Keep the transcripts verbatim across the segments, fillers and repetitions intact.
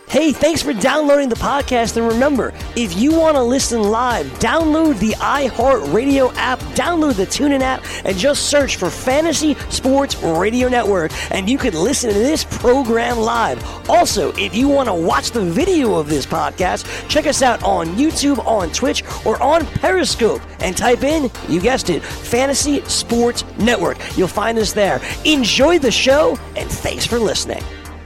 Hey, thanks for downloading the podcast, and remember, if you want to listen live, download the iHeartRadio app, download the TuneIn app, and just search for Fantasy Sports Radio Network, and you can listen to this program live. Also, if you want to watch the video of this podcast, check us out on YouTube, on Twitch, or on Periscope, and type in, you guessed it, Fantasy Sports Network. You'll find us there. Enjoy the show, and thanks for listening.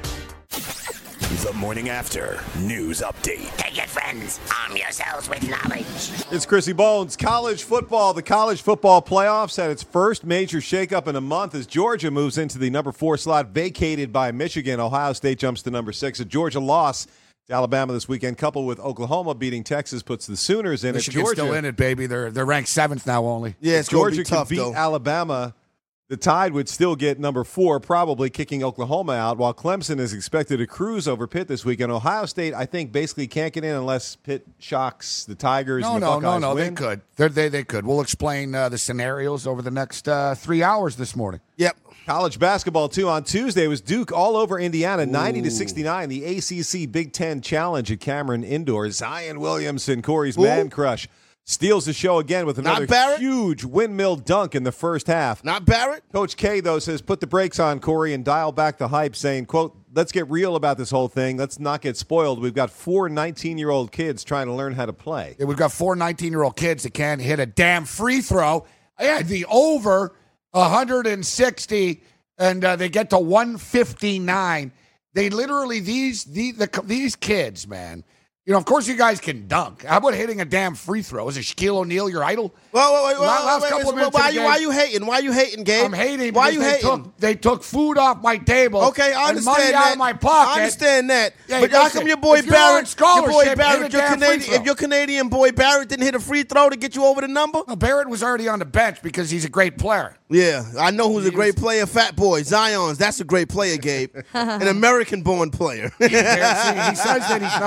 The Morning After News Update. Take it, friends. Arm yourselves with knowledge. It's Chrissy Bones. College football. The college football playoffs had its first major shakeup in a month as Georgia moves into the number four slot vacated by Michigan. Ohio State jumps to number six. A Georgia loss to Alabama this weekend, coupled with Oklahoma beating Texas, puts the Sooners in. Michigan's Georgia, still in it, baby. They're they're ranked seventh now only. Yeah, it's Georgia gonna be tough, can beat though. Alabama. The Tide would still get number four, probably kicking Oklahoma out, while Clemson is expected to cruise over Pitt this weekend. Ohio State, I think, basically can't get in unless Pitt shocks the Tigers No, and the no, no, Buckeyes no. win. They could. They're, they they could. We'll explain uh, the scenarios over the next uh, three hours this morning. Yep. College basketball, too. On Tuesday, it was Duke all over Indiana, ninety to sixty-nine. The A C C Big Ten Challenge at Cameron Indoors. Zion Williamson, Corey's Ooh. man crush, steals the show again with another Not Barrett? huge windmill dunk in the first half. Not Barrett? Coach K, though, says put the brakes on, Corey, and dial back the hype, saying, quote, let's get real about this whole thing. Let's not get spoiled. We've got four nineteen-year-old kids trying to learn how to play. Yeah, we've got four nineteen-year-old kids that can't hit a damn free throw. I had the over one hundred sixty, and uh, they get to one fifty-nine. They literally, these, the, the, these kids, man, you know, of course you guys can dunk. How about hitting a damn free throw? Is it Shaquille O'Neal your idol? Whoa, wait, wait, wait, Last wait, couple wait, of minutes why, of the you, why game. you hating? Why you hating, Gabe? I'm hating Why because you they hating? took, they took food off my table. Okay, I and understand money that. out of my pocket. I understand that. Yeah, but how listen, come your boy if you're on Barrett, your scholarship, boy hit a Barrett, your damn free Canadian, throw. if your Canadian boy Barrett didn't hit a free throw to get you over the number? No, Barrett was already on the bench because he's a great player. Yeah, I know who's a He great was- player. Fat Boy, Zion's. That's a great player, Gabe. An American-born player. Yeah, see, he says that he's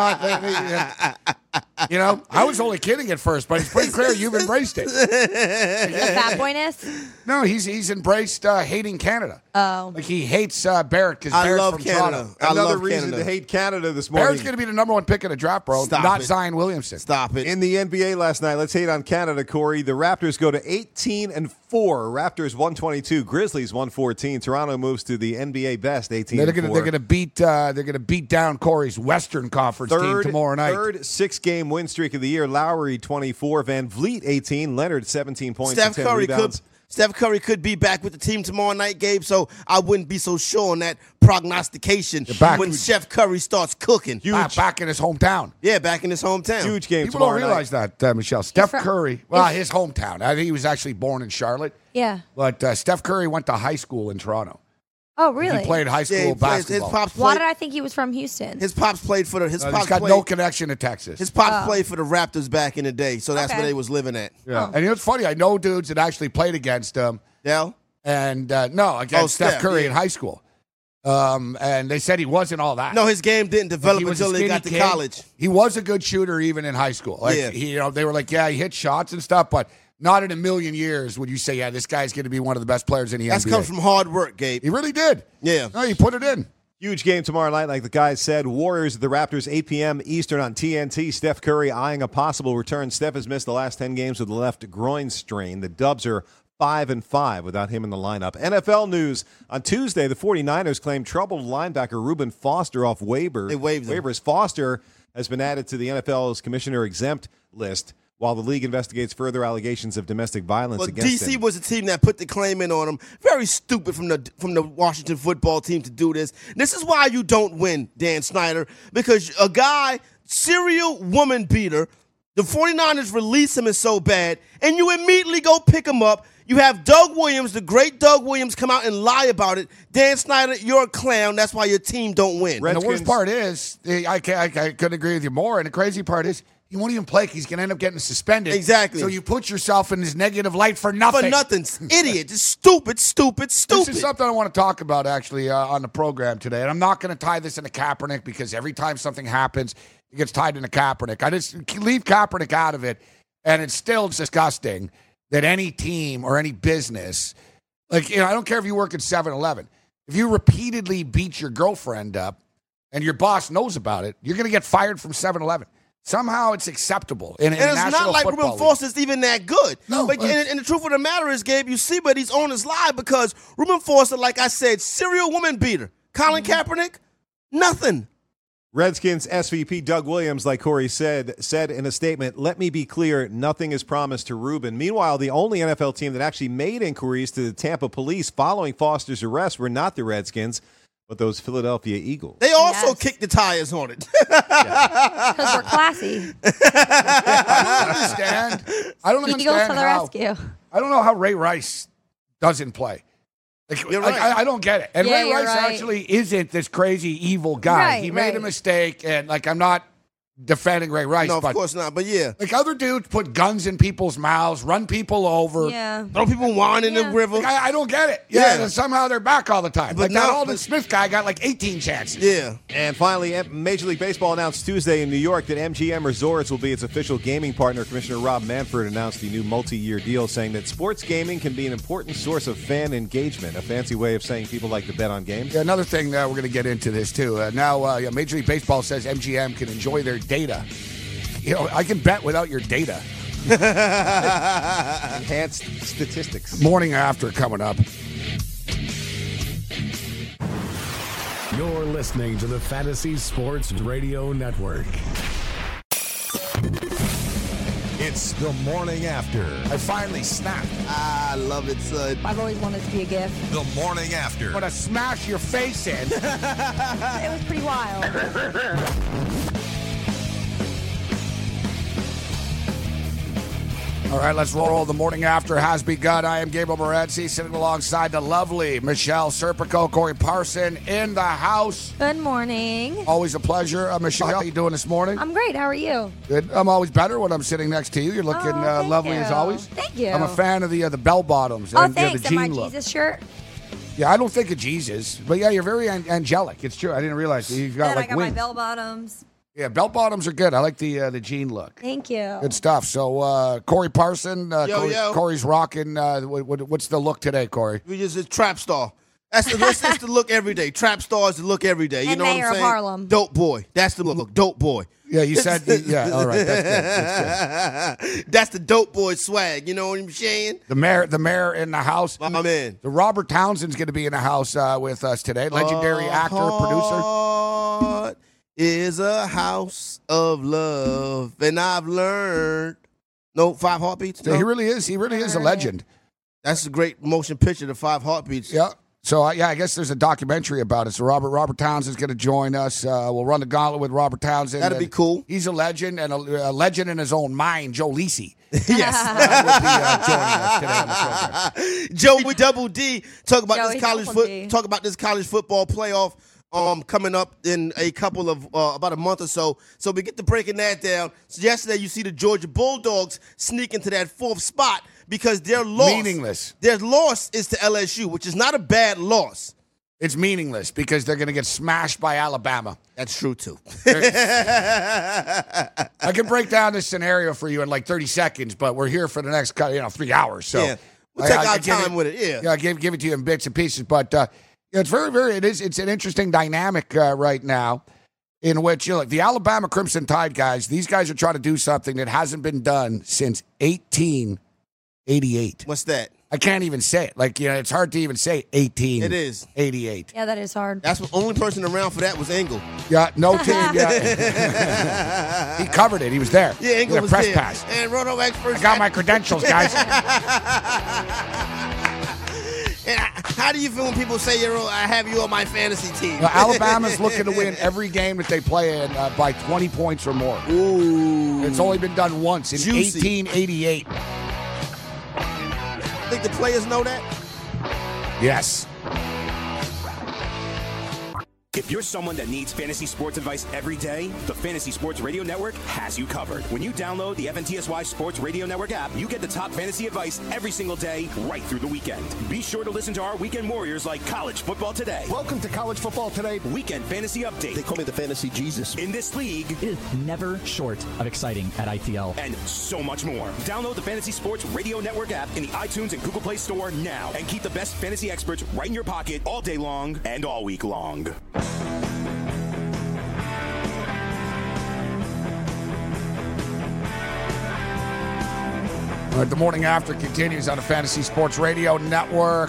not. You know, I was only kidding at first, but it's pretty clear you've embraced it. The fat boyness? No, he's he's embraced uh, hating Canada. Oh. Like he hates uh, Barrett because I Barrett's love from Canada. Toronto. I Another love reason Canada. to hate Canada this morning. Barrett's going to be the number one pick in the draft, bro. Stop not it. Zion Williamson. Stop it. In the N B A last night, let's hate on Canada, Corey. The Raptors go to eighteen and four. Raptors one twenty-two. Grizzlies one fourteen. Toronto moves to the N B A best eighteen They're and going to four. they're going to beat uh, they're going to beat down Corey's Western Conference Third, team tomorrow night. third six-game win streak of the year. Lowry twenty-four, Van Vliet eighteen, Leonard seventeen points Steph and ten Curry could rebounds. Steph Curry could be back with the team tomorrow night, Gabe, so I wouldn't be so sure on that prognostication back. when Chef Curry starts cooking. Back, back in his hometown. Yeah, back in his hometown. Huge game People don't tomorrow realize night. that, uh, Michelle. Steph from- Curry, well, he's- his hometown. I think he was actually born in Charlotte, Yeah. but uh, Steph Curry went to high school in Toronto. Oh, really? He played high school Yeah, he plays- his basketball. pops Why played, did I think he was from Houston? his pops played for the his Uh, pops he's got played, no connection to Texas. his pops Oh. played for the Raptors back in the day, so that's Okay. where they was living at. Yeah. And you know what's funny? I know dudes that actually played against him, Dell? and uh, no, against Oh, Steph, Steph, Curry yeah. in high school. Um, and they said he wasn't all that. No, his game didn't Like, develop he was a until he skinny got to kid. college. He was a good shooter even in high school. Like, Yeah. he, you know, they were like, yeah, he hit shots and stuff, but not in a million years would you say, yeah, this guy's going to be one of the best players in the That's N B A. comes from hard work, Gabe. He really did. Yeah. No, he put it in. Huge game tomorrow night, like the guys said. Warriors at the Raptors, eight p.m. Eastern on T N T. Steph Curry eyeing a possible return. Steph has missed the last ten games with the left groin strain. The Dubs are five and five without him in the lineup. N F L news. On Tuesday, the 49ers claimed troubled linebacker Reuben Foster off waiver. They waived him. waivers. Foster has been added to the N F L's commissioner exempt list while the league investigates further allegations of domestic violence Well, against D C him. was the team that put the claim in on him. Very stupid from the from the Washington football team to do this. This is why you don't win, Dan Snyder, because a guy, serial woman beater, the 49ers release him is so bad, and you immediately go pick him up. You have Doug Williams, the great Doug Williams, come out and lie about it. Dan Snyder, you're a clown. That's why your team don't win. Red- And the worst Redskins- part is, I, can, I, I couldn't agree with you more. And the crazy part is, he won't even play. He's going to end up getting suspended. Exactly. So you put yourself in this negative light for nothing. For nothing. Idiot. Just stupid, stupid, stupid. This is something I want to talk about, actually, uh, on the program today. And I'm not going to tie this into Kaepernick because every time something happens, it gets tied into Kaepernick. I just leave Kaepernick out of it, and it's still disgusting that any team or any business, like, you know, I don't care if you work at seven eleven, if you repeatedly beat your girlfriend up and your boss knows about it, you're going to get fired from seven eleven. Somehow it's acceptable. In, in and it's National not like Football Reuben Foster's even that good. No, but, but- and, and the truth of the matter is, Gabe, you see where these owners lie because Reuben Foster, like I said, serial woman beater. Colin Kaepernick, nothing. Redskins S V P Doug Williams, like Corey said, said in a statement, "Let me be clear, nothing is promised to Reuben." Meanwhile, the only N F L team that actually made inquiries to the Tampa police following Foster's arrest were not the Redskins, but those Philadelphia Eagles. They also Yes. kicked the tires on it. Because we're classy. I don't understand. I don't Eagles to understand the how. rescue. I don't know how Ray Rice doesn't play. Like, You're like, right. I, I don't get it. And Yeah, Ray you're Rice right. actually isn't this crazy evil guy. Right, he made a right. mistake, and like I'm not defending Ray Rice, No, of but course not. But yeah, like other dudes put guns in people's mouths, run people over. Yeah. throw people wine in Yeah. the river. Like, I, I don't get it. Yeah, Yeah. and somehow they're back all the time. But like that no, Alden but- Smith guy got like eighteen chances. Yeah. And finally, Major League Baseball announced Tuesday in New York that M G M Resorts will be its official gaming partner. Commissioner Rob Manfred announced the new multi-year deal, saying that sports gaming can be an important source of fan engagement, a fancy way of saying people like to bet on games. Yeah, another thing that we're going to get into this too. Uh, now, uh, yeah, Major League Baseball says M G M can enjoy their data. You know, I can bet without your data. Enhanced statistics. Morning after coming up. You're listening to the Fantasy Sports Radio Network. It's the morning after. I finally snapped. I love it, son. I've always wanted to be a gift. The morning after. I'm going to smash your face in. It was pretty wild. All right, let's roll. The morning after has begun. I am Gabriel Morency, sitting alongside the lovely Michelle Serpico, Corey Parson in the house. Good morning. Always a pleasure. Uh, Michelle, how are you doing this morning? I'm great. How are you? Good. I'm always better when I'm sitting next to you. You're looking Oh, uh, thank lovely you. as always. Thank you. I'm a fan of the uh, the bell bottoms Oh, and uh, thanks. the And my jean look. Jesus shirt. Yeah, I don't think of Jesus, but yeah, you're very an- angelic. It's true. I didn't realize you've got And like I got wings. my bell bottoms. Yeah, bell bottoms are good. I like the uh, the jean look. Thank you. Good stuff. So, uh, Corey Parson, uh, Yo, Corey, yo. Corey's rocking. Uh, what, what, what's the look today, Corey? We just a trap star. That's the, that's, that's the look every day. Trap star is the look every day. You And know what mayor I'm of saying? Harlem. Dope boy. That's the look. Dope boy. Yeah, you said. yeah, all right. That's good. That's good. That's the dope boy swag. You know what I'm saying? The mayor, the mayor in the house. My man. The Robert Townsend's going to be in the house uh, with us today. Legendary A actor, producer. heart is a house of love, and I've learned. No, Five Heartbeats. So No? he really is. He really is a legend. That's a great motion picture. The Five Heartbeats. Yeah. So uh, yeah, I guess there's a documentary about it. So Robert Robert Townsend's going to join us. Uh, we'll run the gauntlet with Robert Townsend. That'd be And cool. He's a legend and a, a legend in his own mind. Joe Lisi Yes. will be uh, joining us today on the program. Joey Double D talk about Joey this college Double foot. D. Talk about this college football playoff. Um, coming up in a couple of uh, about a month or so. So we get to breaking that down. So yesterday you see the Georgia Bulldogs sneak into that fourth spot because their loss Meaningless. Their loss is to L S U, which is not a bad loss. It's meaningless because they're going to get smashed by Alabama. That's true too. I can break down this scenario for you in like thirty seconds, but we're here for the next you know three hours. So Yeah. We'll take I- I our give time it- with it, yeah. yeah. I give give it to you in bits and pieces, but uh, it's very very it is it's an interesting dynamic uh, right now, in which you know, like the Alabama Crimson Tide guys. These guys are trying to do something that hasn't been done since eighteen eighty-eight. What's that? I can't even say it. Like you know, it's hard to even say eighteen. It is. eighty-eight. Yeah, that is hard. That's the only person around for that was Engel. Yeah, no team. Yeah. He covered it. He was there. Yeah, He Engel had a was press there. pass. And Roto experts. I got my credentials, guys. And I- how do you feel when people say you're? I have you on my fantasy team? Well, Alabama's looking to win every game that they play in uh, by twenty points or more. Ooh. It's only been done once in Juicy. eighteen eighty-eight. I think the players know that. Yes. If you're someone that needs fantasy sports advice every day, the Fantasy Sports Radio Network has you covered. When you download the F N T S Y Sports Radio Network app, you get the top fantasy advice every single day, right through the weekend. Be sure to listen to our weekend warriors like College Football Today. Welcome to College Football Today. Weekend Fantasy Update. They call me the Fantasy Jesus. In this league, It is never short of exciting at I T L. and so much more. Download the Fantasy Sports Radio Network app in the iTunes and Google Play Store now and keep the best fantasy experts right in your pocket all day long and all week long. All right, the morning after continues on the Fantasy Sports Radio Network.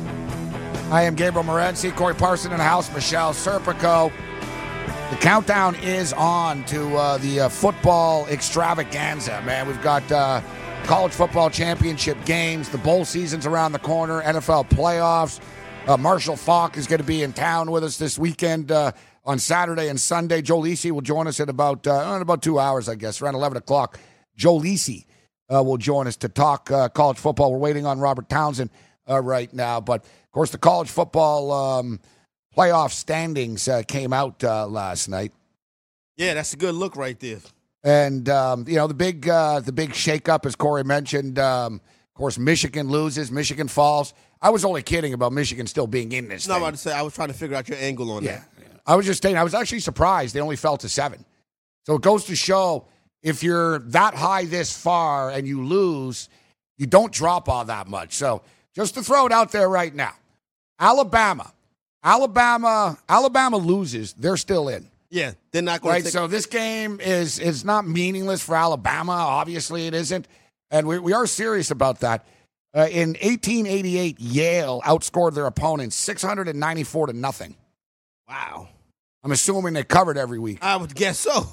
I am Gabriel Morency, Corey Parson in the house, Michelle Serpico. The countdown is on to uh, the uh, football extravaganza, man. We've got uh, college football championship games. The bowl season's around the corner, N F L playoffs. Uh, Marshall Faulk is going to be in town with us this weekend uh, on Saturday and Sunday. Joe Lisi will join us in about, uh, in about two hours, I guess, around eleven o'clock. Joe Lisi uh, will join us to talk uh, college football. We're waiting on Robert Townsend uh, right now. But, of course, the college football um, playoff standings uh, came out uh, last night. Yeah, that's a good look right there. And, um, you know, the big uh, the big shakeup, as Corey mentioned, um, of course, Michigan loses, Michigan falls. I was only kidding about Michigan still being in this No, I'm thing. about to say, I was trying to figure out your angle on Yeah. that. I was just saying, I was actually surprised they only fell to seven. So it goes to show if you're that high this far and you lose, you don't drop all that much. So just to throw it out there right now, Alabama, Alabama, Alabama loses, they're still in. Yeah, they're not going Right, to take so this game is is not meaningless for Alabama. Obviously, it isn't, and we we are serious about that. Uh, in eighteen eighty-eight, Yale outscored their opponents six hundred ninety-four to nothing. Wow. I'm assuming they covered every week. I would guess so.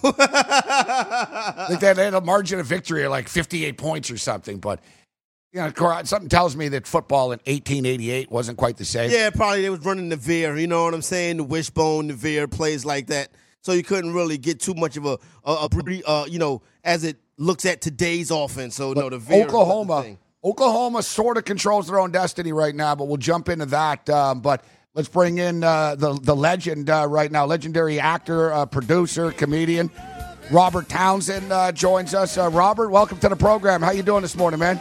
I think they had a margin of victory of like fifty-eight points or something. But, you know, something tells me that football in eighteen eighty-eight wasn't quite the same. Yeah, probably they was running the veer. You know what I'm saying? The wishbone, the veer, plays like that. So you couldn't really get too much of a, a, a uh, you know, as it looks at today's offense. So, but no, the veer. Oklahoma, Oklahoma sort of controls their own destiny right now, but we'll jump into that. Um, but let's bring in uh, the, the legend uh, right now, legendary actor, uh, producer, comedian, Robert Townsend uh, joins us. Uh, Robert, welcome to the program. How you doing this morning, man?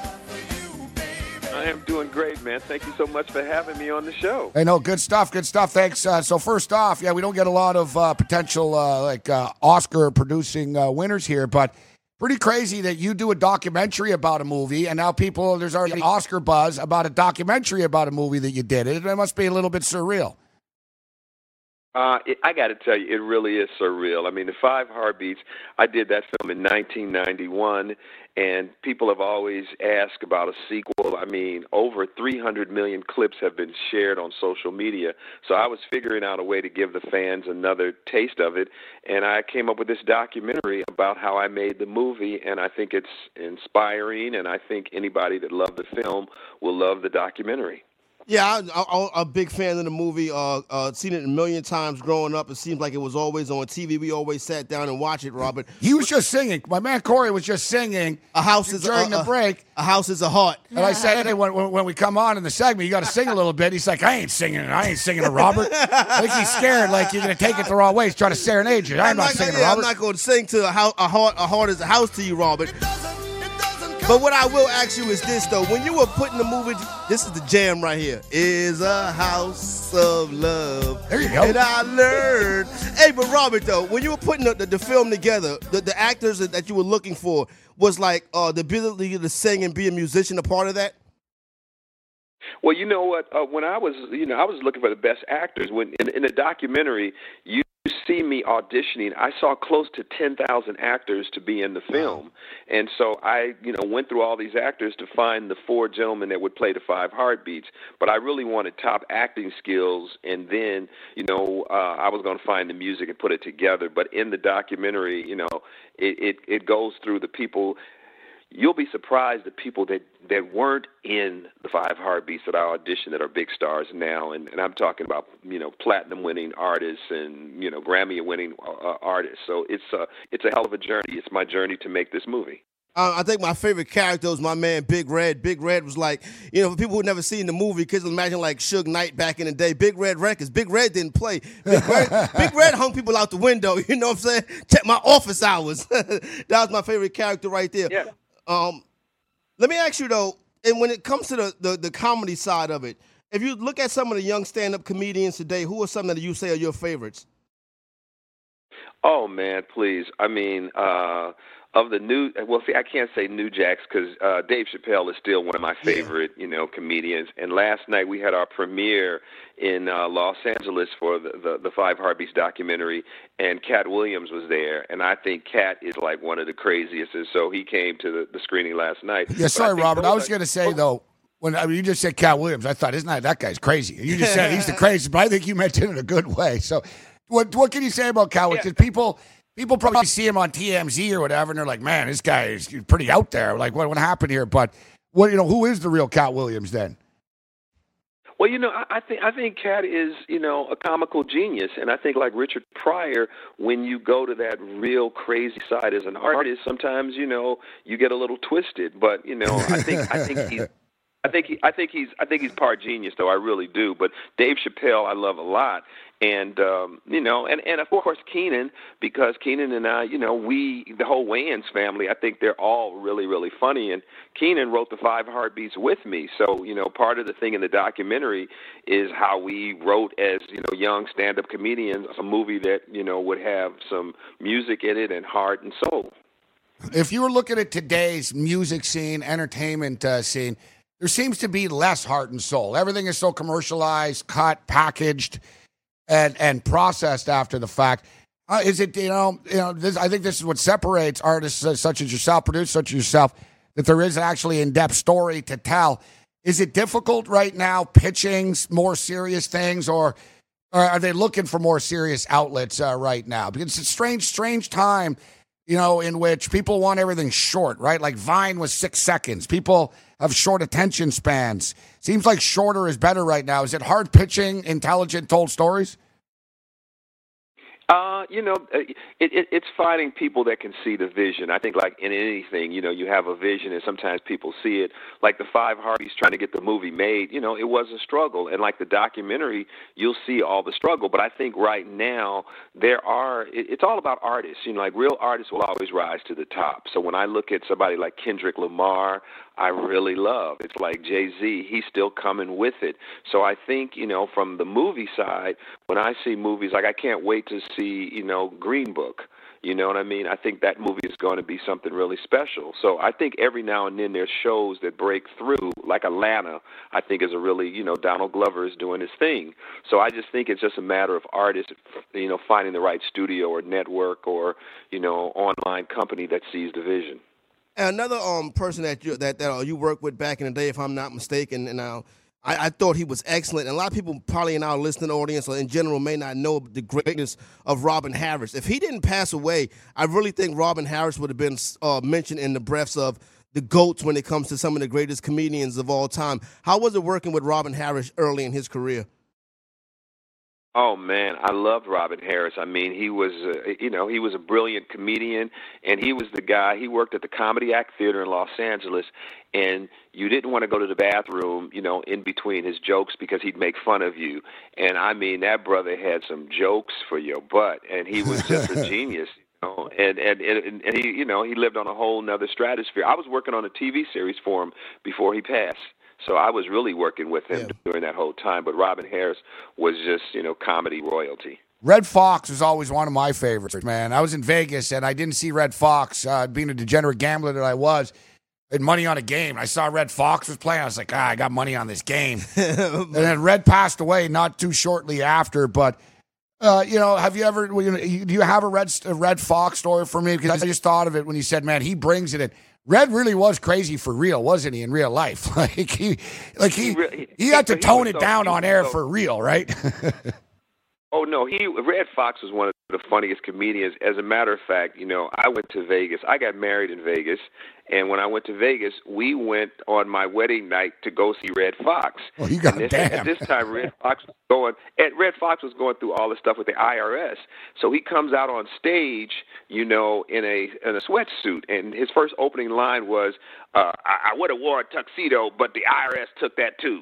I am doing great, man. Thank you so much for having me on the show. Hey, no, good stuff, good stuff. Thanks. Uh, so first off, yeah, we don't get a lot of uh, potential uh, like uh, Oscar-producing uh, winners here, but pretty crazy that you do a documentary about a movie, and now people, there's already Oscar buzz about a documentary about a movie that you did. It, it must be a little bit surreal. Uh, it, I got to tell you, it really is surreal. I mean, the Five Heartbeats, I did that film in nineteen ninety-one, and people have always asked about a sequel. I mean, over three hundred million clips have been shared on social media. So I was figuring out a way to give the fans another taste of it, and I came up with this documentary about how I made the movie, and I think it's inspiring, and I think anybody that loved the film will love the documentary. Yeah, I, I, I'm a big fan of the movie. Uh, uh, seen it a million times growing up. It seems like it was always on T V. We always sat down and watched it, Robert. He was just singing. My man Corey was just singing. A house is during a, the break. A house is a heart. And I said, hey, when, when we come on in the segment, you got to sing a little bit. He's like, I ain't singing. I ain't singing to Robert. I think he's scared, like you're going to take it the wrong way. He's trying to serenade you. I'm, I'm not, not singing yeah, to Robert. I'm not going to sing to a, house, a heart. A heart is a house to you, Robert. But what I will ask you is this, though. When you were putting the movie, this is the jam right here. Is a house of love. There you go. And I learned. Hey, but Robert, though, when you were putting the, the, the film together, the, the actors that, that you were looking for was like uh, the ability to sing and be a musician a part of that? Well, you know what? Uh, when I was, you know, I was looking for the best actors. When in, in the documentary, you see me auditioning. I saw close to ten thousand actors to be in the film, and so I, you know, went through all these actors to find the four gentlemen that would play the Five Heartbeats. But I really wanted top acting skills, and then, you know, uh, I was going to find the music and put it together. But in the documentary, you know, it it, it goes through the people. You'll be surprised the people that, that weren't in the Five Heartbeats that I auditioned that are big stars now, and, and I'm talking about, you know, platinum-winning artists and, you know, Grammy-winning uh, artists. So it's a, it's a hell of a journey. It's my journey to make this movie. Uh, I think my favorite character was my man Big Red. Big Red was like, you know, for people who never seen the movie, kids imagine like Suge Knight back in the day. Big Red Records. Big Red didn't play. Big Red, Big Red hung people out the window. You know what I'm saying? Check my office hours. That was my favorite character right there. Yeah. Um, let me ask you though, and when it comes to the, the, the comedy side of it, if you look at some of the young stand-up comedians today, who are some that you say are your favorites? Oh man, please. I mean, uh, of the new, well, see, I can't say New Jacks because uh, Dave Chappelle is still one of my favorite, yeah. you know, comedians. And last night we had our premiere in uh, Los Angeles for the, the the Five Heartbeats documentary, and Cat Williams was there. And I think Cat is like one of the craziest. And so he came to the, the screening last night. Yeah, sorry, Robert. I was going to say though. When I mean, you just said Cat Williams, I thought, isn't that that guy's crazy? You just said he's the craziest, but I think you meant it in a good way. So, what what can you say about Cat Williams? Yeah. People people probably see him on T M Z or whatever, and they're like, man, this guy is pretty out there. Like, what what happened here? But what you know, who is the real Cat Williams then? Well, you know, I, I think I think Cat is, you know, a comical genius, and I think like Richard Pryor, when you go to that real crazy side as an artist, sometimes you know you get a little twisted. But you know, I think I think he's. I think he, I think he's I think he's part genius, though. I really do. But Dave Chappelle, I love a lot, and um, you know, and, and of course Keenan, because Keenan and I, you know, we the whole Wayans family. I think they're all really really funny, and Keenan wrote the Five Heartbeats with me. So you know, part of the thing in the documentary is how we wrote as you know young stand-up comedians a movie that you know would have some music in it and heart and soul. If you were looking at today's music scene, entertainment uh, scene. There seems to be less heart and soul. Everything is so commercialized, cut, packaged, and and processed after the fact. Uh, is it you know you know? This, I think this is what separates artists uh, such as yourself, producers such as yourself, that there is actually in-depth story to tell. Is it difficult right now pitching more serious things, or, or are they looking for more serious outlets uh, right now? Because it's a strange, strange time, you know, in which people want everything short, right? Like Vine was six seconds. People have short attention spans. Seems like shorter is better right now. Is it hard pitching, intelligent, told stories? Uh, you know, it, it, it's finding people that can see the vision. I think like in anything, you know, you have a vision and sometimes people see it. Like the Five Heartbeats trying to get the movie made, you know, it was a struggle. And like the documentary, you'll see all the struggle. But I think right now there are, it, it's all about artists. You know, like real artists will always rise to the top. So when I look at somebody like Kendrick Lamar, I really love. It's like Jay-Z, he's still coming with it. So I think, you know, from the movie side, when I see movies, like I can't wait to see, you know, Green Book. You know what I mean? I think that movie is going to be something really special. So I think every now and then there's shows that break through, like Atlanta, I think is a really, you know, Donald Glover is doing his thing. So I just think it's just a matter of artists, you know, finding the right studio or network or, you know, online company that sees the vision. Another um person that you that, that uh, you worked with back in the day, if I'm not mistaken, and uh, I, I thought he was excellent. And a lot of people probably in our listening audience or in general may not know the greatness of Robin Harris. If he didn't pass away, I really think Robin Harris would have been uh, mentioned in the breaths of the GOATs when it comes to some of the greatest comedians of all time. How was it working with Robin Harris early in his career? Oh, man, I loved Robin Harris. I mean, he was, uh, you know, he was a brilliant comedian, and he was the guy, he worked at the Comedy Act Theater in Los Angeles, and you didn't want to go to the bathroom, you know, in between his jokes because he'd make fun of you. And, I mean, that brother had some jokes for your butt, and he was just a genius. You know, and, and, and, and he, you know, he lived on a whole nother stratosphere. I was working on a T V series for him before he passed. So I was really working with him yeah. during that whole time. But Robin Harris was just, you know, comedy royalty. Red Fox was always one of my favorites, man. I was in Vegas, and I didn't see Red Fox. Uh, being a degenerate gambler that I was, I had money on a game. I saw Red Fox was playing. I was like, ah, I got money on this game. And then Red passed away not too shortly after. But, uh, you know, have you ever, do you have a Red, a Red Fox story for me? Because I just thought of it when you said, man, he brings it in. Red really was crazy for real, wasn't he? In real life, like he, like he, he, he had to he tone it so, down on air so, for real, right? Oh no, he Red Fox was one of the funniest comedians. As a matter of fact, you know, I went to Vegas. I got married in Vegas, and when I went to Vegas, we went on my wedding night to go see Red Fox. Oh, you got this, damn. At this time, Red Fox was going, and Red Fox was going through all the stuff with the I R S. So he comes out on stage, you know, in a in a sweatsuit, and his first opening line was, uh, "I, I would have worn a tuxedo, but the I R S took that too."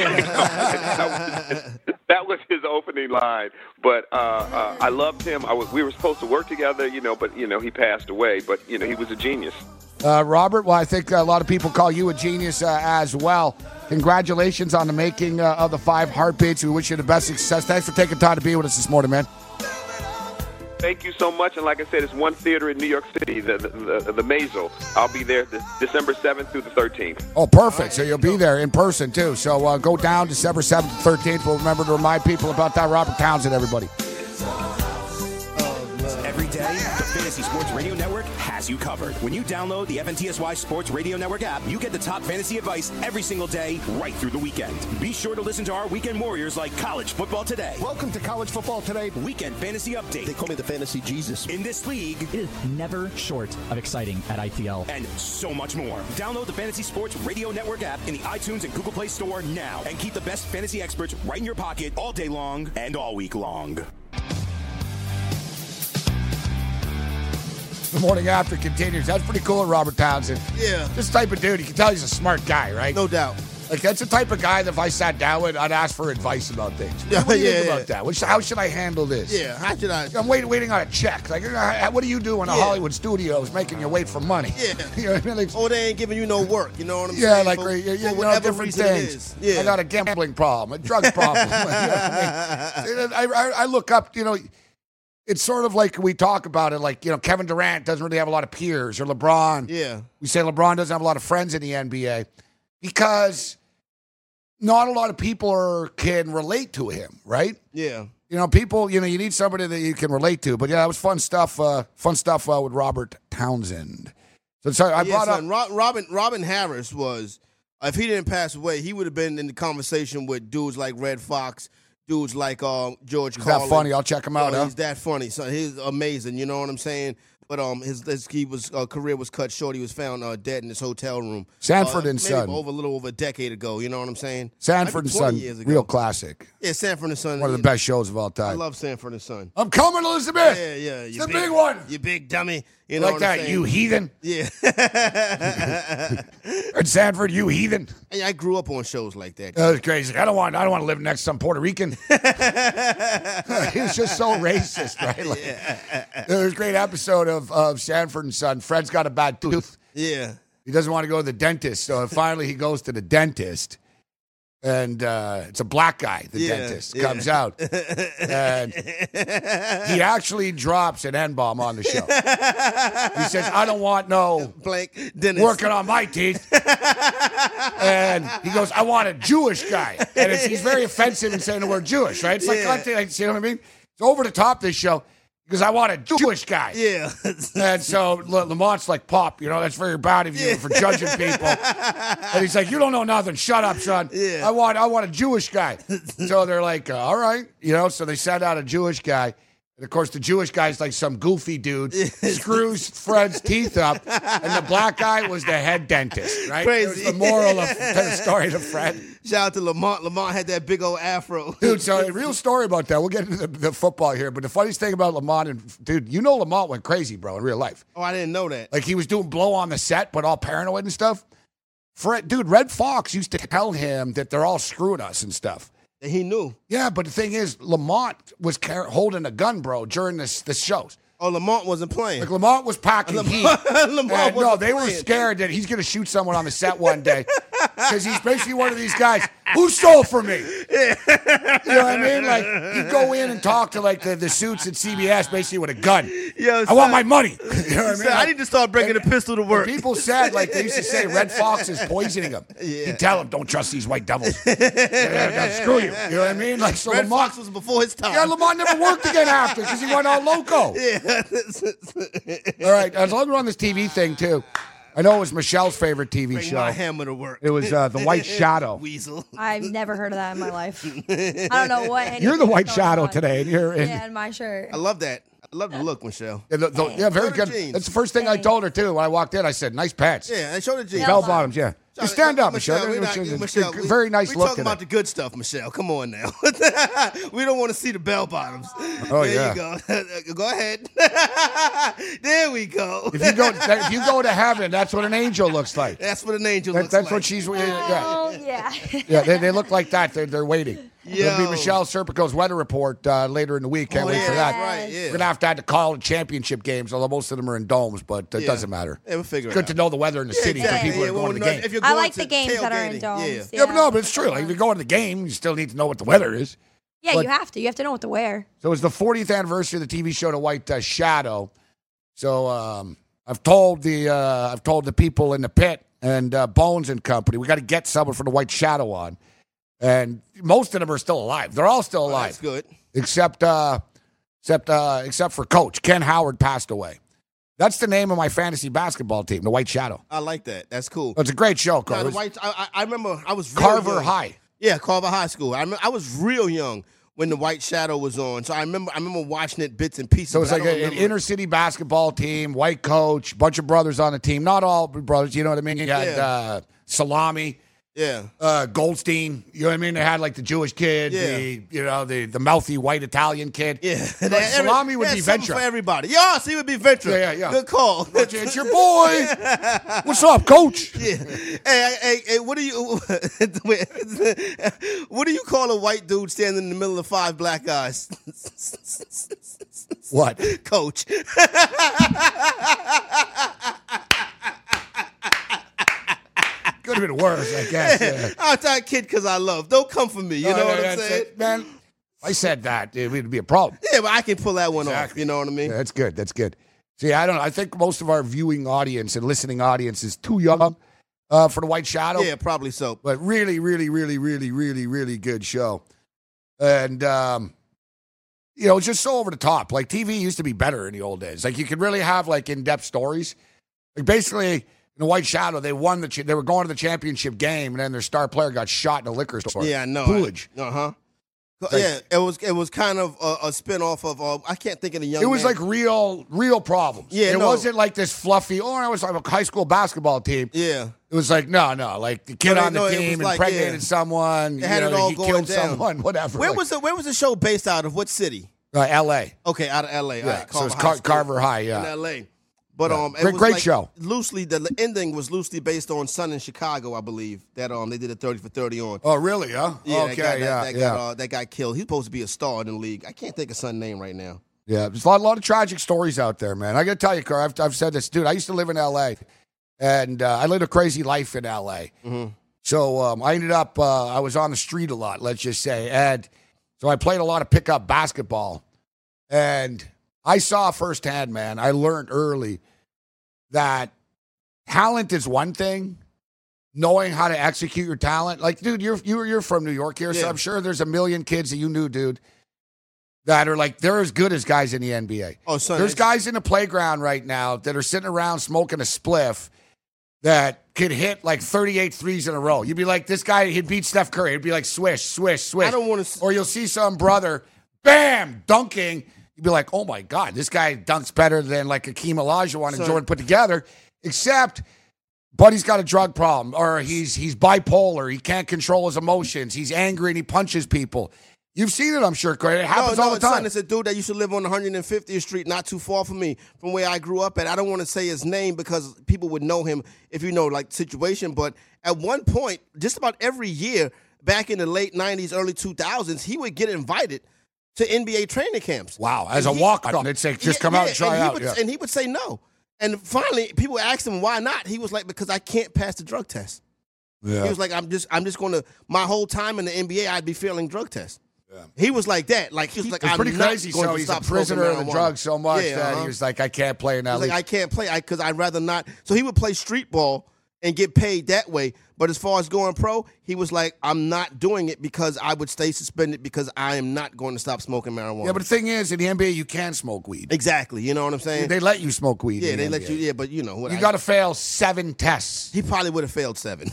that, was, that was his opening line, but uh, uh, I loved him. I was, we were supposed to work together, you know, but you know he passed away. But you know he was a genius. Uh, Robert, well, I think a lot of people call you a genius uh, as well. Congratulations on the making uh, of the Five Heartbeats. We wish you the best success. Thanks for taking time to be with us this morning, man. Thank you so much. And like I said, it's one theater in New York City, the the, the, the Maisel. I'll be there this December seventh through the thirteenth. Oh, perfect. So you'll be there in person, too. So uh, go down December seventh to thirteenth. We'll remember to remind people about that. Robert Townsend, everybody. Every day, the Fantasy Sports Radio Network has you covered. When you download the F N T S Y Sports Radio Network app, you get the top fantasy advice every single day, right through the weekend. Be sure to listen to our weekend warriors like College Football Today. Welcome to College Football Today. Weekend Fantasy Update. They call me the Fantasy Jesus. In this league, It is never short of exciting at I P L. and so much more. Download the Fantasy Sports Radio Network app in the iTunes and Google Play Store now and keep the best fantasy experts right in your pocket all day long and all week long. The morning after continues. That's pretty cool, Robert Townsend. Yeah. This type of dude, you can tell he's a smart guy, right? No doubt. Like, that's the type of guy that if I sat down with, I'd ask for advice about things. Yeah, What do you yeah, think yeah. about that? Which, how should I handle this? Yeah, how should I? I'm waiting, waiting on a check. Like, uh, what do you do in a Yeah. Hollywood studios making you wait for money? Yeah. You know what I mean? Like, Oh, they ain't giving you no work. You know what I'm yeah, saying? like, for, uh, yeah, for you know, whatever different reason it things. is. Yeah. I got a gambling problem, a drug problem. You know what I mean? I, I, I look up, you know, it's sort of like we talk about it, like, you know, Kevin Durant doesn't really have a lot of peers, or LeBron. Yeah. We say LeBron doesn't have a lot of friends in the N B A because not a lot of people are, can relate to him, right? Yeah. You know, people, you know, you need somebody that you can relate to. But, yeah, it was fun stuff, uh, fun stuff uh, with Robert Townsend. So, sorry, I yeah, brought son, up... Ro- Robin Robin Harris was, if he didn't pass away, he would have been in the conversation with dudes like Red Fox, dudes like uh, George He's Carlin. that funny. I'll check him out, Oh, huh? He's that funny. So he's amazing. You know what I'm saying? But um, his, his he was uh, career was cut short. He was found uh, dead in his hotel room. Sanford uh, and maybe Son. over a little over a decade ago. You know what I'm saying? Sanford Might and be twenty Son, years ago. real classic. Yeah, Sanford and Son. One of the best shows of all I time. love Sanford and Son. I'm coming, Elizabeth. Yeah, yeah. It's you the big, big one. You big dummy. You You know like what that, I'm saying? you heathen? Yeah. And Sanford, you heathen? Hey, I grew up on shows like that. That was crazy. I don't want. I don't want to live next to some Puerto Rican. He was just so racist, right? Like, there was a great episode of, of Sanford and Son. Fred's got a bad tooth. Yeah. He doesn't want to go to the dentist, so finally he goes to the dentist, and uh, it's a black guy. The Yeah, dentist yeah. comes out, and he actually drops an N-bomb on the show. He says, "I don't want no Blank Dennis. working on my teeth." And he goes, "I want a Jewish guy." And it's, he's very offensive in saying the word Jewish, right? It's like, Yeah. like, you know what I mean? It's over the top, this show, because I want a Jewish guy. Yeah. And so Le- Lamont's like, "Pop, you know, that's very bad of you for judging people." And he's like, "You don't know nothing. Shut up, son. Yeah. I want I want a Jewish guy." So they're like, uh, "All right." You know, so they send out a Jewish guy. And, of course, the Jewish guy's like some goofy dude, screws Fred's teeth up, and the black guy was the head dentist, right? It was Crazy. the moral of the story to Fred. Shout out to Lamont. Lamont had that big old afro. Dude, so a real story about that. We'll get into the, the football here, but the funniest thing about Lamont, and dude, you know Lamont went crazy, bro, in real life. Oh, I didn't know that. Like, he was doing blow on the set, but all paranoid and stuff. Fred, dude, Red Fox used to tell him that they're all screwing us and stuff. He knew. Yeah, but the thing is, Lamont was car- holding a gun, bro, during this the shows. Oh, Lamont wasn't playing. Like, Lamont was packing Lamont- heat. Lamont And, no, wasn't they were playing. scared that he's going to shoot someone on the set one day because he's basically one of these guys who stole from me. You know what I mean? Like, he'd go in and talk to, like, the, the suits at C B S basically with a gun. Yo, I son, want my money. You know what I mean? son, I need to start bringing a pistol to work. People said, like, they used to say, Red Fox is poisoning him. Yeah. He'd tell him, don't trust these white devils. Yeah, yeah, screw you. You know what I mean? Like, so Red Lamont, Fox was before his time. yeah, Lamont never worked again after because he went all loco. Yeah. All right, as long as we're on this T V thing, too. I know it was Michelle's favorite T V Bring show. my hammer to work. It was uh, The White Shadow. Weasel. I've never heard of that in my life. I don't know what. You're the anything White is going Shadow on. today. And you're in, Yeah, in my shirt. I love that. I love the look, Michelle. yeah, the- the- yeah, very Show the good. jeans. That's the first thing I told her, too, when I walked in. I said, nice pants. Yeah, and show the jeans. Bell bottoms, yeah. Just stand up, Michelle. we It's not- a- Michelle, it's a we- very nice we look talking today. about the good stuff, Michelle. Come on now. We don't want to see the bell bottoms. Oh, there yeah. you go. Go ahead. There we go. If you go, if you go to heaven, that's what an angel looks like. That's what an angel That- looks that's like. what she's. Yeah, Oh, yeah. yeah they, they look like that. They're, they're waiting. It'll be Yo. Michelle Serpico's weather report uh, later in the week. Can't Oh, wait yeah, for that. Right, yeah. We're gonna have to have to call the championship games, although most of them are in domes, but it Yeah. doesn't matter. Yeah, we'll figure It's it good to out. know the weather in the Yeah, city exactly. for people Yeah, that are going well, to the no, game. if you're I going like to the games that are in tailgating, domes. Yeah. Yeah, but no, but it's true. Like, if you're going to the game, you still need to know what the weather is. Yeah, But- you have to. You have to know what to wear. So it was the fortieth anniversary of the T V show The White uh, Shadow. So um, I've told the uh, I've told the people in the pit and uh, Bones and company, we got to get someone from The White Shadow on. And most of them are still alive. They're all still Oh, alive. that's good. Except uh, except uh, except for Coach Ken Howard passed away. That's the name of my fantasy basketball team, The White Shadow. I like that. That's cool. It's a great show, Now, Carver. the White, I, I I remember I was real Carver young. High. Yeah, Carver High School. I remember, I was real young when the White Shadow was on, so I remember I remember watching it bits and pieces. So it's but I like don't a, an remember- inner city basketball team, white coach, bunch of brothers on the team. Not all brothers, you know what I mean? You had Yeah. uh, Salami, Yeah. uh, Goldstein. You know what I mean? They had like the Jewish kid, Yeah. the you know the the mouthy white Italian kid. Yeah. But Every- Salami would yeah, be something Ventra. for everybody. Yeah, see, it would be Ventra. Yeah, yeah, yeah. Good call. It's, it's your boy. What's up, Coach? Yeah. Hey, hey, hey, what do you what do you call a white dude standing in the middle of five black guys? What? Coach. Could have been worse, I guess. Yeah. I'll tell a kid because I love. Don't come for me. You No, know no, what I'm that's saying? it, man. If I said that, it would be a problem. Yeah, but I can pull that one off. Exactly. You know what I mean? Yeah, that's good. That's good. See, I don't know. I think most of our viewing audience and listening audience is too young uh, for The White Shadow. Yeah, probably so. But really, really, really, really, really, really good show. And, um, you know, it's just so over the top. Like, T V used to be better in the old days. Like, you could really have, like, in-depth stories. Like, basically, in The White Shadow, they won the, ch- they were going to the championship game, and then their star player got shot in a liquor store. Yeah, I know. Coolidge. Uh huh. Like- yeah, it was it was kind of a, a spin off of uh, I can't think of the young. It was man. like real, real problems. Yeah, it no. wasn't like this fluffy. Oh, I was on a high school basketball team. Yeah, it was like no, no, like the kid No, on the no, it was team like, impregnated yeah. someone. They had you it know, all he going killed down. someone, whatever. Where Like, was the Where was the show based out of? What city? uh, L A? Okay, out of L A. Yeah, All right, so it's Carver Car- High School Carver High, yeah. in L A. But Yeah. um, it Great- was great like show. Loosely, the ending was loosely based on Sun in Chicago, I believe. That um, they did a thirty for thirty on. Oh, really? Huh? Yeah, okay, that guy, yeah, that, that, yeah, got, uh, that guy killed. He's supposed to be a star in the league. I can't think of Sun's name right now. yeah. There's a lot, a lot of tragic stories out there, man. I got to tell you, Carr, I've, I've said this, dude. I used to live in L A, and uh, I lived a crazy life in L A. Mm-hmm. So um, I ended up, uh, I was on the street a lot, let's just say. And so I played a lot of pickup basketball. And I saw firsthand, man, I learned early that talent is one thing, knowing how to execute your talent. Like, dude, you're, you're, you're from New York here, so Yeah. I'm sure there's a million kids that you knew, dude, that are like, they're as good as guys in the N B A. Oh, son, There's it's- guys in the playground right now that are sitting around smoking a spliff that could hit like thirty-eight threes in a row. You'd be like, this guy, he'd beat Steph Curry. It'd be like swish, swish, swish. I don't want to. Or you'll see some brother, bam, dunking. You'd be like, oh my God, this guy dunks better than like Akeem Olajuwon and Son. Jordan put together. Except, Buddy's got a drug problem, or he's he's bipolar. He can't control his emotions. He's angry and he punches people. You've seen it, I'm sure, Corey. It happens no, all no, the time. Son, it's a dude that used to live on one hundred fiftieth Street, not too far from me, from where I grew up at. I don't want to say his name because people would know him if you know, like, situation. But at one point, just about every year, back in the late nineties, early two thousands, he would get invited to N B A training camps. Wow, as And a he- walk-on, it's like, just Yeah, come out yeah, and try and he out. Would, yeah. And he would say no. And finally, people asked him why not. He was like, because I can't pass the drug test. Yeah. He was like, I'm just, I'm just going to. My whole time in the N B A, I'd be failing drug tests. He was like that. Like he was like, It's I'm pretty not crazy. going So to he's a stop smoking prisoner of the marijuana. drugs so much Yeah, that uh-huh. he was like, I can't play in that He's league. like, I can't play because I'd rather not. So he would play street ball and get paid that way. But as far as going pro, he was like, I'm not doing it because I would stay suspended because I am not going to stop smoking marijuana. yeah, but the thing is, in the N B A, you can smoke weed. exactly. You know what I'm saying? They let you smoke weed. yeah, in the they let N B A. you. Yeah, but you know what? You I- got to fail seven tests. He probably would have failed seven.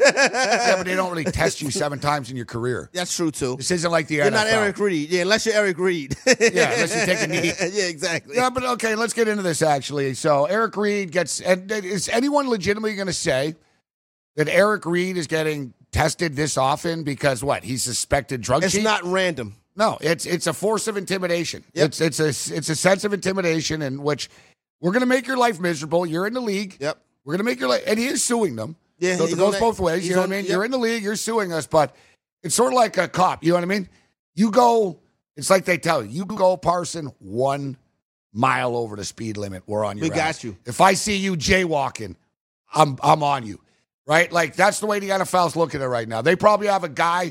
Yeah, but they don't really test you seven times in your career. That's true too. This isn't like the You're N F L. not Eric Reed. Yeah, unless you're Eric Reed. Yeah, unless you take a knee. yeah, exactly. Yeah, but okay, let's get into this actually. So Eric Reed gets, and is anyone legitimately going to say that Eric Reed is getting tested this often because what? He's suspected drug It's cheat? not random. No, it's it's a force of intimidation. Yep. It's it's a it's a sense of intimidation in which we're going to make your life miserable. You're in the league. Yep. We're going to make your life, and he is suing them. Yeah, so it he's goes on that- both ways. he's You know on- what I mean? yep. You're in the league. You're suing us, but it's sort of like a cop. You know what I mean? You go. It's like they tell you. You go, Parson, one mile over the speed limit. We're on your We got ass. you. If I see you jaywalking, I'm I'm on you. Right? Like that's the way the N F L's looking at it right now. They probably have a guy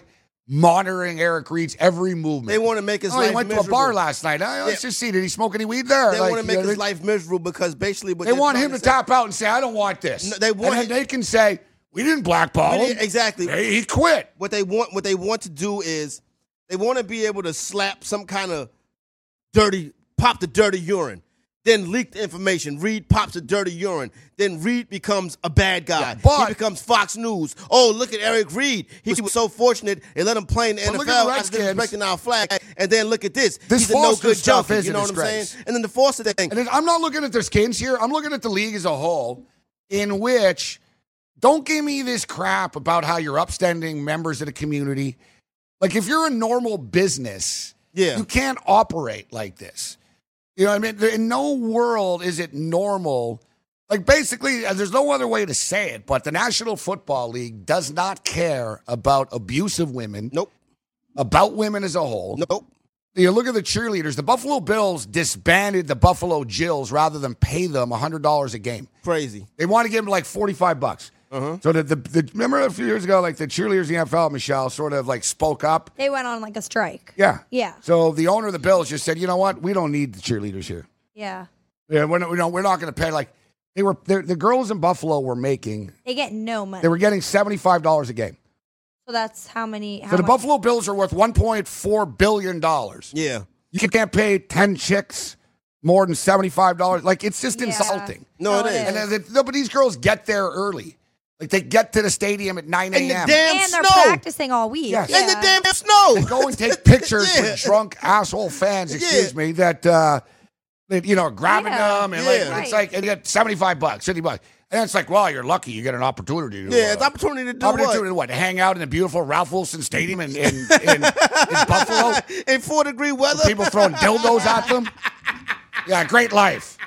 monitoring Eric Reed's every movement. They want to make his oh, life he went miserable. to a bar last night. Uh, let's Yeah. just see. Did he smoke any weed there? They Like, want to make you know, his they, life miserable because basically what they they're want trying him to say- tap out and say, I don't want this. No, they want and then they can say, we didn't blackball We him. didn't- exactly. He he quit. What they want, what they want to do is they want to be able to slap some kind of dirty, pop the dirty urine, then leak the information. Reed pops the dirty urine. Then Reed becomes a bad guy. Yeah, but- he becomes Fox News. Oh, look at Eric Reed. He was so fortunate they let him play in the But N F look L at the after Redskins. disrespecting our flag. And then look at this. This He's a no Foster good stuff junkie. is You a know what I'm disgrace. saying? And then the Foster thing. And then I'm not looking at the skins here. I'm looking at the league as a whole, in which don't give me this crap about how you're upstanding members of the community. Like, if you're a normal business, Yeah. you can't operate like this. You know what I mean? In no world is it normal. Like, basically, uh, there's no other way to say it, but the National Football League does not care about abuse of women. Nope. About women as a whole. Nope. You look at the cheerleaders. The Buffalo Bills disbanded the Buffalo Jills rather than pay them one hundred dollars a game. Crazy. They want to give them like forty-five bucks. Uh-huh. So the, the, the remember a few years ago, like the cheerleaders in the N F L, Michelle, sort of like spoke up. They went on like a strike. Yeah. Yeah. So the owner of the Bills just said, you know what? We don't need the cheerleaders here. Yeah. Yeah, we're not, we don't, we're not going to pay. Like they were, the girls in Buffalo were making, They get no money. they were getting seventy-five dollars a game. so that's how many? How So the much? Buffalo Bills are worth one point four billion dollars. Yeah. You can't pay ten chicks more than seventy-five dollars. Like, it's just Yeah. insulting. No, No, it it is. And uh, the, no, but these girls get there early. Like, they get to the stadium at nine In the a.m. damn and they're snow. practicing all week. Yes. Yeah. In the damn snow. They go and take pictures Yeah. with drunk asshole fans, excuse Yeah. me, that, uh, that, you know, are grabbing Yeah. them. And Yeah. like, Right. it's like, and you get seventy-five bucks, fifty bucks. And it's like, well, you're lucky you get an opportunity to Yeah, uh, it's opportunity to do opportunity what? to what? To hang out in the beautiful Ralph Wilson Stadium in, in, in, in Buffalo? In four degree weather. People throwing dildos at them? Yeah, great life.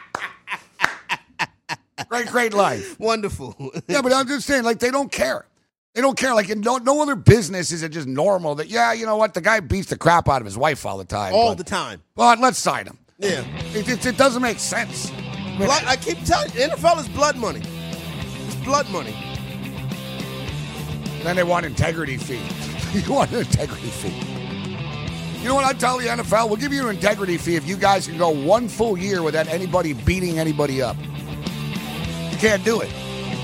Great, great life. Wonderful. Yeah, but I'm just saying, like, they don't care. They don't care. Like, in no, no other business is it just normal that, yeah, you know what, the guy beats the crap out of his wife all the time. All but, the time. But let's sign him. Yeah. It, it, it doesn't make sense. Blood, I keep telling you, N F L is blood money. It's blood money. Then they want integrity fee. You want an integrity fee. You know what I tell the N F L? We'll give you an integrity fee if you guys can go one full year without anybody beating anybody up. You can't do it.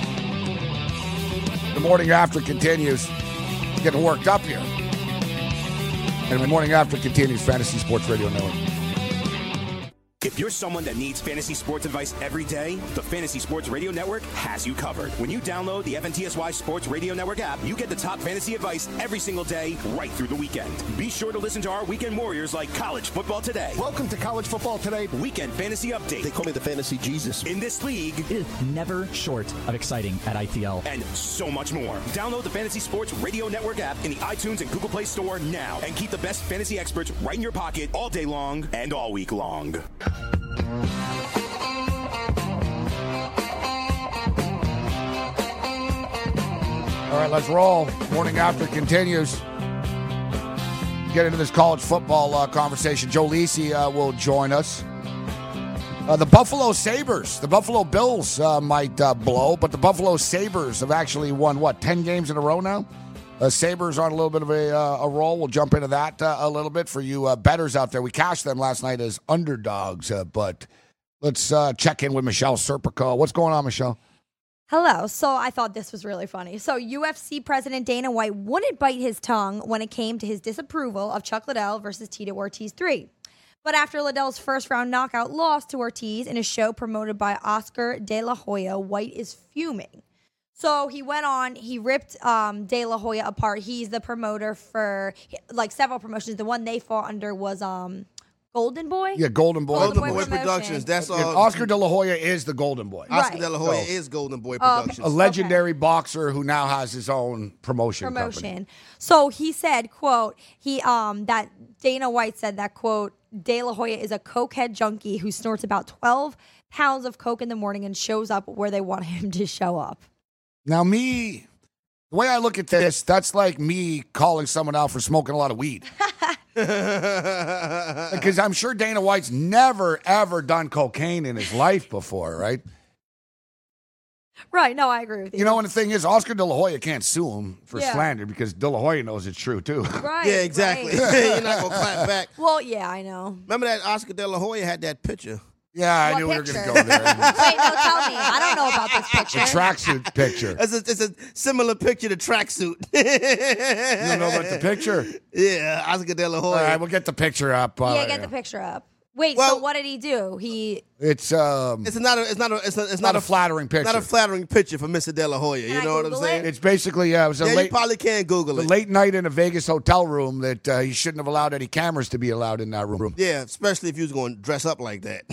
The morning after continues. Getting worked up here. And the morning after continues. Fantasy Sports Radio Network. If you're someone that needs fantasy sports advice every day, the Fantasy Sports Radio Network has you covered. When you download the F N T S Y Sports Radio Network app, you get the top fantasy advice every single day, right through the weekend. Be sure to listen to our weekend warriors like College Football Today. Welcome to College Football Today. Weekend Fantasy Update. They call me the Fantasy Jesus. In this league, It is never short of exciting at I P L. and so much more. Download the Fantasy Sports Radio Network app in the iTunes and Google Play Store now and keep the best fantasy experts right in your pocket all day long and all week long. All right, let's roll. Morning after continues. Get into this college football uh, conversation. Joe Lisi uh, will join us. Uh, the Buffalo Sabres, the Buffalo Bills uh, might uh, blow, but the Buffalo Sabres have actually won, what, ten games in a row now? Uh, Sabres on a little bit of a, uh, a roll. We'll jump into that uh, a little bit for you uh, bettors out there. We cashed them last night as underdogs, uh, but let's uh, check in with Michelle Serpico. What's going on, Michelle? Hello. So I thought this was really funny. So U F C President Dana White wouldn't bite his tongue when it came to his disapproval of Chuck Liddell versus Tito Ortiz three. But after Liddell's first round knockout loss to Ortiz in a show promoted by Oscar De La Hoya, White is fuming. So he went on, he ripped um, De La Hoya apart. He's the promoter for like several promotions. The one they fought under was um, Golden Boy. Yeah, Golden Boy. Golden Boy Boy Promotion. Productions. That's Yeah, all. Oscar De La Hoya is the Golden Boy. Oscar Right. De La Hoya So- is Golden Boy Um, Productions. A legendary boxer who now has his own promotion, promotion. company. So he said, quote, he um that Dana White said that, quote, De La Hoya is a cokehead junkie who snorts about twelve pounds of coke in the morning and shows up where they want him to show up. Now, me, the way I look at this, that's like me calling someone out for smoking a lot of weed. Because I'm sure Dana White's never, ever done cocaine in his life before, right? Right. No, I agree with you. You know, and the thing is, Oscar De La Hoya can't sue him for Yeah. slander because De La Hoya knows it's true, too. Right. Yeah, exactly. right. You're not gonna clap back. Well, yeah, I know. Remember that Oscar De La Hoya had that picture? Yeah, I What knew picture? we were going to go there. Wait, no, tell me. I don't know about this The picture. tracksuit picture. It's a, it's a similar picture to tracksuit. You don't know about the picture? Yeah, Oscar De La Hoya. All right, we'll get the picture up. Uh, yeah, get the picture up. Wait, Well- so what did he do? He It's um, It's not a. It's not a. It's, a, it's not not, a flattering picture. Not a flattering picture for Mister De La Hoya. You I know what I'm Google saying? it? It's basically yeah, it was a Yeah, you late, probably can Google a it. late night in a Vegas hotel room that uh, he shouldn't have allowed any cameras to be allowed in that room. Yeah, especially if you was going to dress up like that.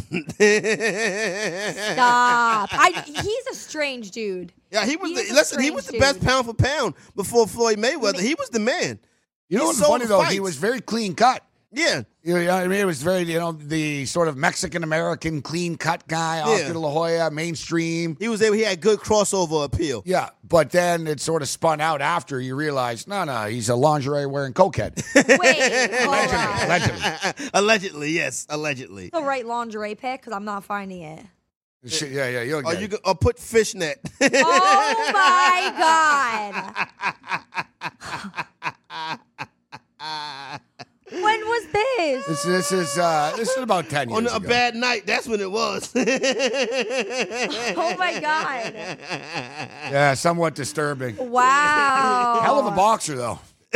stop. I, he's a strange dude. Yeah, he was. He The, is a listen, he strange was the dude. best pound for pound before Floyd Mayweather. He was the man. You know He what's sold funny the though? He fights. was very clean cut. Yeah, You know what I mean? It was very, you know, the sort of Mexican American clean cut guy, Oscar Yeah. De La Hoya, mainstream. he was able. He had good crossover appeal. Yeah, but then it sort of spun out after you realized, no, no, he's a lingerie wearing cokehead. Wait, hold on. Allegedly. Allegedly, yes, allegedly. The right lingerie pic because I'm not finding it. Shit, yeah, yeah, you'll Or get you it. could, or put fishnet. Oh my god! When was this? This, this is uh, this is about ten years On a ago. bad night, that's when it was. Oh my god! Yeah, somewhat disturbing. Wow. Hell of a boxer, though.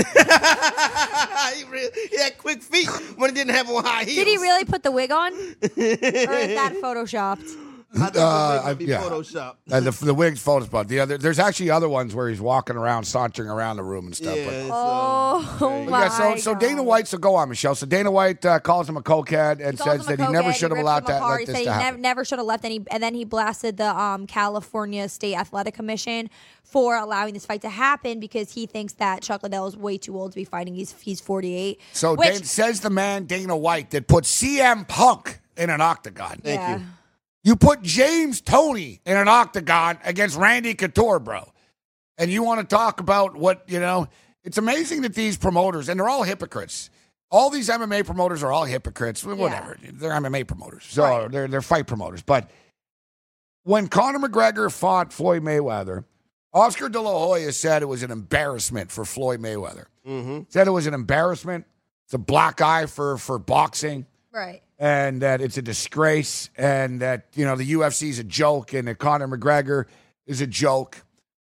he, really, he had quick feet when he didn't have on high heels. Did he really put the wig on, or is that photoshopped? I think Uh, the wig I- might be yeah. Photoshopped. Uh, the the wig's photoshopped. The other, there's actually other ones where he's walking around, sauntering around the room and stuff. Yeah, but- it's, Oh um, my yeah, so so god! Dana White, so go on, Michelle. So Dana White uh, calls him a cokehead and Calls says him a that he never cokehead, should have rips allowed him that apart. let He this said to he happen. never, never should have left any, and then he blasted the um, California State Athletic Commission for allowing this fight to happen because he thinks that Chuck Liddell is way too old to be fighting. He's he's forty-eight. So which, Dan, says the man Dana White that put C M Punk in an octagon. Thank yeah. you. You put James Toney in an octagon against Randy Couture, bro. And you want to talk about what, you know, it's amazing that these promoters, and they're all hypocrites. All these M M A promoters are all hypocrites. Whatever. They're M M A promoters. So Right. they're, they're fight promoters. But when Conor McGregor fought Floyd Mayweather, Oscar De La Hoya said it was an embarrassment for Floyd Mayweather. Mm-hmm. Said it was an embarrassment. It's a black eye for, for boxing. Right. And that it's a disgrace, and that, you know, the U F C is a joke, and that Conor McGregor is a joke.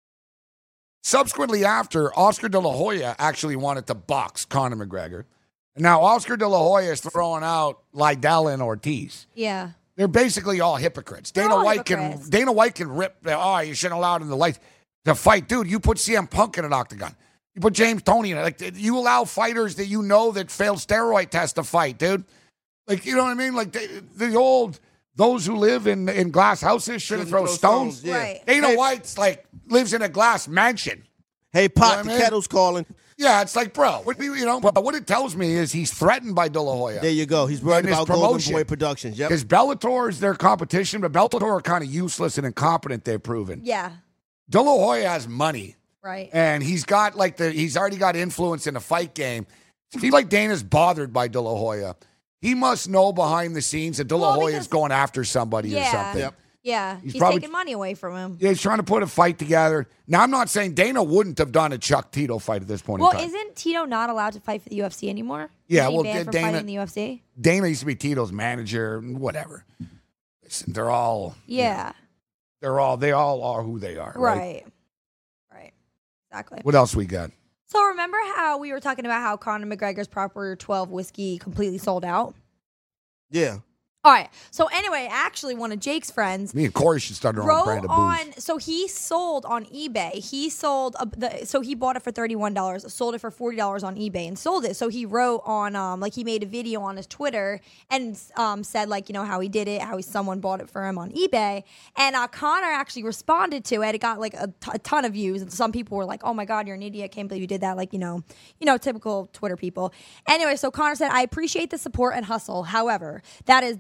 Subsequently after, Oscar De La Hoya actually wanted to box Conor McGregor. And now Oscar De La Hoya is throwing out Lydell and Ortiz. Yeah. They're basically all hypocrites. They're Dana all White hypocrites. can Dana White can rip, oh, you shouldn't allow him in the lights to fight. Dude, you put C M Punk in an octagon. You put James Toney in it. Like, you allow fighters that you know that failed steroid tests to fight, dude. Like, you know what I mean? Like, the, the old, those who live in, in glass houses shouldn't Shouldn't throw, throw stones. stones, yeah. Right. Dana Hey. White's, like, lives in a glass mansion. Hey, Pop, You know what the I mean? kettle's calling. Yeah, it's like, bro, what, you know, but what it tells me is he's threatened by De La Hoya. There you go. He's worried And his about Golden promotion. Boy Productions. Yep. Because Bellator is their competition, but Bellator are kind of useless and incompetent, they've proven. Yeah. De La Hoya has money. Right. And he's got like the he's already got influence in the fight game. I feel like Dana's bothered by De La Hoya. He must know behind the scenes that De La Well, Hoya because- is going after somebody or Yeah. something. Yep. Yeah. He's He's, probably- taking money away from him. Yeah, he's trying to put a fight together. Now, I'm not saying Dana wouldn't have done a Chuck Tito fight at this point Well, in time. isn't Tito not allowed to fight for the U F C anymore? Yeah, Isn't he well, banned Da- from Dana- fighting in the U F C. Dana used to be Tito's manager, whatever. Listen, they're all Yeah. they're all they all are who they are. Right. Right. Right. Exactly. What else we got? So remember how we were talking about how Conor McGregor's Proper twelve whiskey completely sold out? Yeah. All right. So anyway, actually, one of Jake's friends Me and Corey should start our own wrote brand of booze. on. So he sold on eBay. He sold a, the. So he bought it for thirty one dollars. Sold it for forty dollars on eBay and sold it. So he wrote on um like he made a video on his Twitter and um said like you know how he did it, how he, someone bought it for him on eBay, and uh, Connor actually responded to it. It got like a, t- a ton of views, and some people were like, "Oh my God, you're an idiot! Can't believe you did that!" Like you know, you know, typical Twitter people. Anyway, so Connor said, "I appreciate the support and hustle. However, that is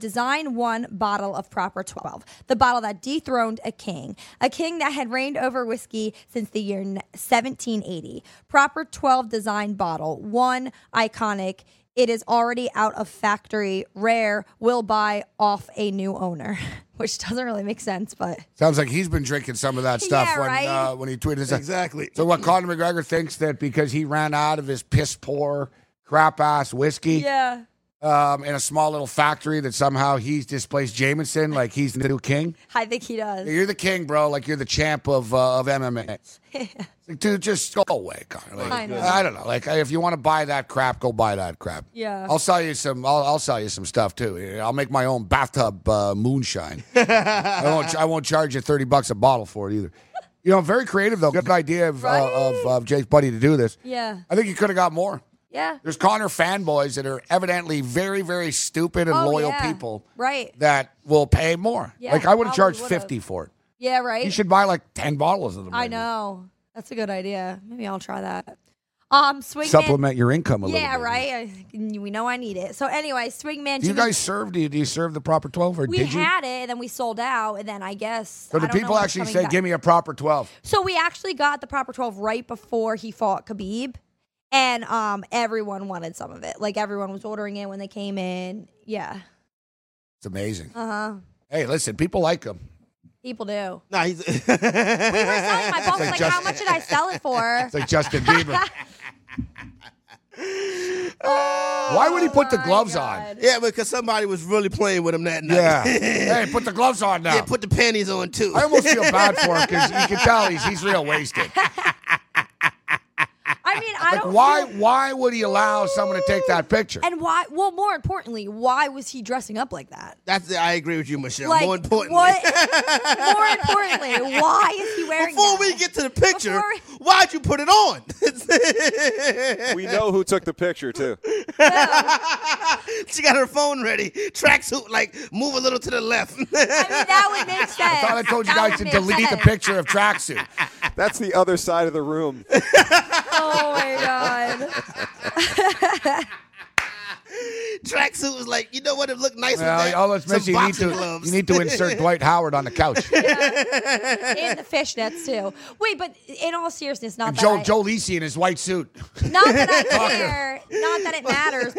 design one bottle of Proper twelve, the bottle that dethroned a king, a king that had reigned over whiskey since the year seventeen eighty. Proper twelve design bottle, one iconic. It is already out of factory, rare, will buy off a new owner, which doesn't really make sense, but sounds like he's been drinking some of that stuff yeah, when right? uh, when he tweeted this. Exactly. So what Conor McGregor thinks that because he ran out of his piss poor crap ass whiskey, yeah. um, in a small little factory that somehow he's displaced Jameson like he's the new king. I think he does. You're the king, bro. Like you're the champ of uh, of M M A. Like, dude, just go away, Conor. Like, I know. I don't know. Like if you want to buy that crap, go buy that crap. Yeah. I'll sell you some. I'll, I'll sell you some stuff too. I'll make my own bathtub uh, moonshine. I won't. I won't charge you thirty bucks a bottle for it either. You know, very creative though. Good idea of Right? uh, of, of Jake's buddy to do this. Yeah. I think you could have got more. Yeah. There's Conor fanboys that are evidently very, very stupid and Oh, loyal yeah. people Right. that will pay more. Yeah, like I would have probably charged would've. fifty for it. Yeah, right? You should buy like ten bottles of them. I right now. know. That's a good idea. Maybe I'll try that. Um, Swingman. Supplement your income a little Yeah, bit. right? I, we know I need it. So anyway, Swingman. Do you Jimmy- guys serve? Do you, do you serve the proper twelve or We did you? had it, and then we sold out, and then I guess. So I the don't know people what's actually coming say, back. give me a proper twelve. So we actually got the Proper twelve right before he fought Khabib, and um, everyone wanted some of it. Like everyone was ordering it when they came in. Yeah. It's amazing. Uh huh. Hey, listen, people like them. People do. Nah, he's. We were selling. My boss was like like, just- "How much did I sell it for?" It's like Justin Bieber. Oh, Why would he put the my gloves God. Yeah, because somebody was really playing with him that night. Yeah. Hey, put the gloves on now. Yeah, put the panties on too. I almost feel bad for him because you can tell he's he's real wasted. I mean, I Like, don't. why feel- why would he allow someone to take that picture? And why? Well, more importantly, why was he dressing up like that? That's I agree with you, Michelle. Like, More importantly, what? More importantly, why is he wearing before that? we get to the picture, Before- why'd you put it on? We know who took the picture, too. She got her phone ready. Tracksuit, like move a little to the left. I mean, that would make sense. I thought I told you That guys to would make delete the sense. picture of tracksuit. That's the other side of the room. Oh my god. Tracksuit was like, you know what? It looked nice with Well, that. all that's Some missing, you need boxing to gloves. you need to insert Dwight Howard on the couch. And the fishnets too. Wait, but in all seriousness, not And that Joe I, Joe Lisi in his white suit. not that I care, not that it matters,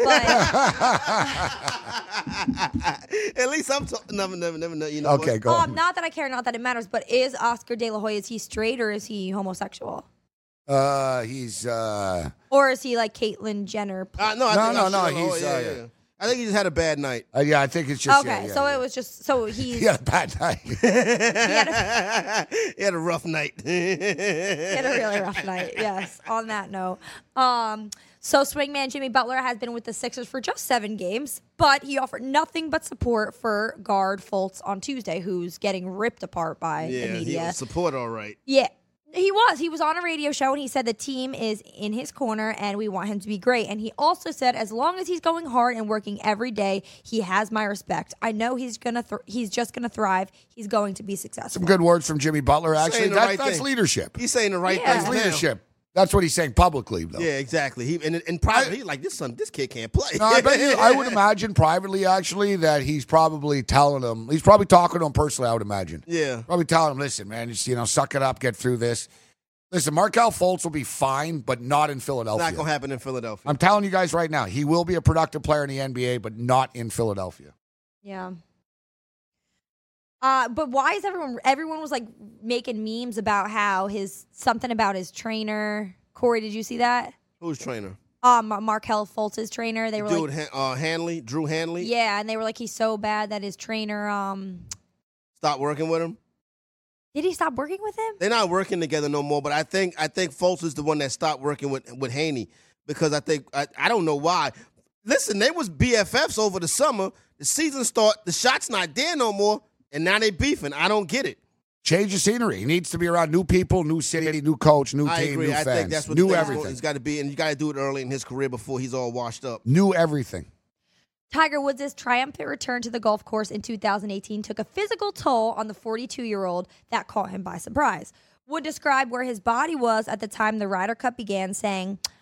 but At least I'm talking. Never, never, never, never. You know Okay, what? go um, on. not that I care, not that it matters. But is Oscar De La Hoya, is he straight or is he homosexual, Uh, he's uh, or is he like Caitlyn Jenner? Uh, no, I No, think no, I'm no, sure- oh, he's, yeah, uh, yeah, yeah. yeah. I think he just had a bad night. uh, yeah, I think it's just Okay, yeah, yeah, so yeah. it was just so he's He had a bad night. he had a, He had a rough night. he had a really rough night. Yes. On that note, um, so swingman Jimmy Butler has been with the Sixers for just seven games, but he offered nothing but support for guard Fultz on Tuesday, who's getting ripped apart by Yeah, the he media. was support all right. Yeah, he was. He was on a radio show and he said the team is in his corner and we want him to be great. And he also said as long as he's going hard and working every day, he has my respect. I know he's gonna. Th- he's just gonna thrive. He's going to be successful. Some good words from Jimmy Butler. Actually, saying the that, right that's thing. leadership. He's saying the right Yeah. thing. That's now. leadership. That's what he's saying publicly, though. Yeah, exactly. He and in private, he like this son. This kid can't play. No, I, bet you, I would imagine privately, actually, that he's probably telling him. He's probably talking to him personally. I would imagine. Yeah. Probably telling him, "Listen, man, just you know, suck it up, get through this." Listen, Markelle Fultz will be fine, but not in It's Philadelphia. not gonna happen in Philadelphia. I'm telling you guys right now, he will be a productive player in the N B A, but not in Philadelphia. Yeah. Uh, but why is everyone? Everyone was like making memes about how his something about his trainer. Corey, did you see that? Who's trainer? Um, Markelle Fultz's trainer. They were Dude, like, Han- uh, Hanley, Drew Hanley. yeah, and they were like, he's so bad that his trainer. Um, Stop working with him. did he stop working with him? They're not working together no more. But I think I think Fultz is the one that stopped working with with Haney because I think I, I don't know why. Listen, they was B F Fs over the summer. The season start. The shot's not there no more, and now they beefing. I don't get it. Change the scenery. He needs to be around new people, new city, new coach, new I team, agree. new I fans. think that's what new the everything. It's got to be, and you got to do it early in his career before he's all washed up. New everything. Tiger Woods' triumphant return to the golf course in two thousand eighteen took a physical toll on the forty-two-year-old that caught him by surprise. Wood described where his body was at the time the Ryder Cup began, saying,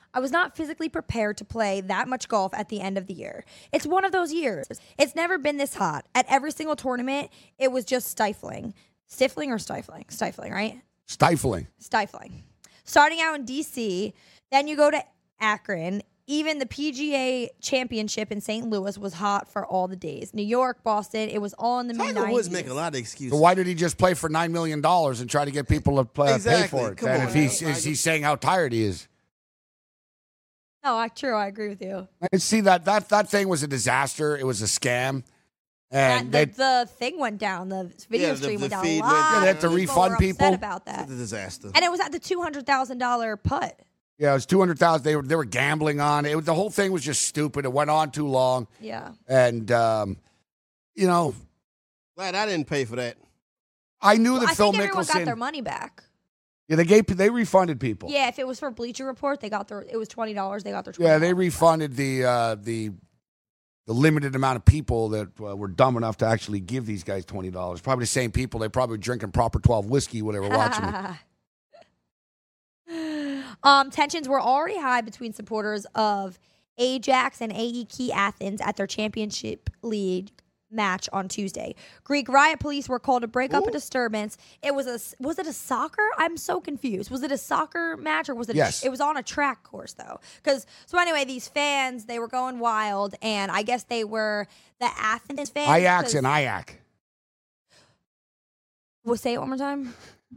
I was not physically prepared to play that much golf at the end of the year. It's one of those years. It's never been this hot. At every single tournament, it was just stifling. Stifling or stifling? Stifling, right? Stifling. Stifling. Starting out in D C, then you go to Akron. Even the P G A Championship in Saint Louis was hot for all the days. New York, Boston, it was all in the mid nineties. Tiger Woods make a lot of excuses. So why did he just play for nine million dollars and try to get people to play, exactly. pay for it? Come and on, if he's, right? is he saying how tired he is? No, I, true. I agree with you. I can see that that that thing was a disaster. It was a scam. And, And they, the, the thing went down. The video Yeah, the- stream the went down. feed A went lot down. Yeah, they had to of people refund were people. upset about that. It's a disaster. And it was at the two hundred thousand dollars putt. yeah, it was two hundred thousand. They were they were gambling on it. It was- The whole thing was just stupid. It went on too long. Yeah. And um, you know, Glad I didn't pay for that. I knew Well, that I Phil think everyone got their Mickelson. money back. Yeah, they gave they refunded people. Yeah, if it was for Bleacher Report, they got their. It was twenty dollars. They got their. twenty Yeah, dollars. they refunded the uh, the the limited amount of people that uh, were dumb enough to actually give these guys twenty dollars. Probably the same people. They probably were drinking proper twelve whiskey when they were watching it. um, tensions were already high between supporters of Ajax and A E K Athens at their championship league match on Tuesday. Greek riot police were called to break up a disturbance. It was a was it a soccer? I'm so confused. Was it a soccer match or was it? Yes. A, it was on a track course though. Because so anyway, these fans they were going wild, and I guess they were the Athens fans. Ajax 'cause- and Ajax. Well, say it one more time.